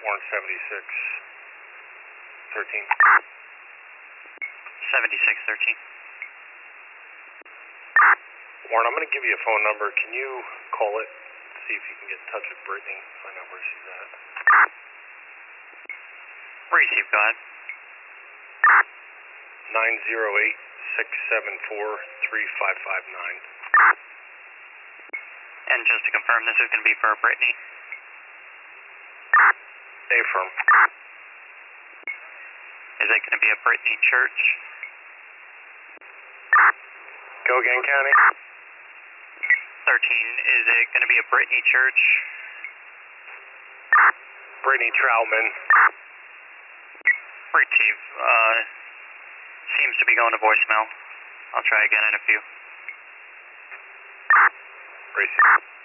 Warren 7613. 7613. Warren, I'm going to give you a phone number. Can you call it? See if you can get in touch with Brittany, find out where she's at. Receive, go ahead. 908-674-3559. And just to confirm, this is going to be for Brittany? Affirm. Is it going to be a Brittany Church? Go again, County. 13, is it going to be a Brittany Church? Brittany Troutman. Receive, seems to be going to voicemail. I'll try again in a few. Receive.